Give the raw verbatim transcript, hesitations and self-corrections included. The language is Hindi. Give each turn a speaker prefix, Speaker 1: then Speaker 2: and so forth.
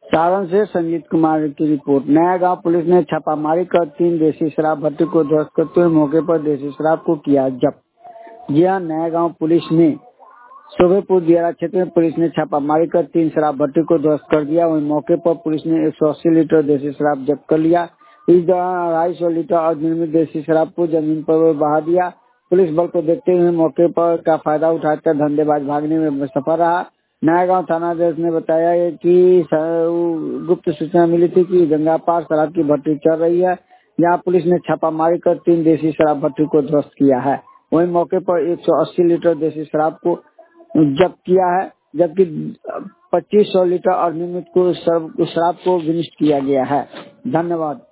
Speaker 1: सारण से संजीत कुमार की रिपोर्ट। नया गांव पुलिस ने छापामारी कर तीन देसी शराब भट्टी को ध्वस्त करते हुए मौके पर देसी शराब को किया जब्त। जी हां, नया गांव पुलिस ने शोभेपुर दियारा क्षेत्र में पुलिस ने छापामारी कर तीन शराब भट्टी को ध्वस्त कर दिया। वहीं मौके पर पुलिस ने एक सौ अस्सी लीटर देसी शराब जब्त कर लिया। इस दौरान अढ़ाई सौ लीटर अनिर्मित देसी शराब को जमीन पर बहा दिया। पुलिस बल को देखते हुए मौके पर का फायदा उठाकर धंधेबाज भागने में सफल रहा। नयागांव थानाध्यक्ष ने बताया कि गुप्त सूचना मिली थी कि गंगा पार शराब की भट्टी चल रही है। यहाँ पुलिस ने छापामारी कर तीन देसी शराब भट्टी को ध्वस्त किया है। वहीं मौके पर एक सौ अस्सी लीटर देसी शराब को जब्त किया है, जबकि पच्चीस सौ लीटर अनिर्मित को शराब को विनिष्ट किया गया है। धन्यवाद।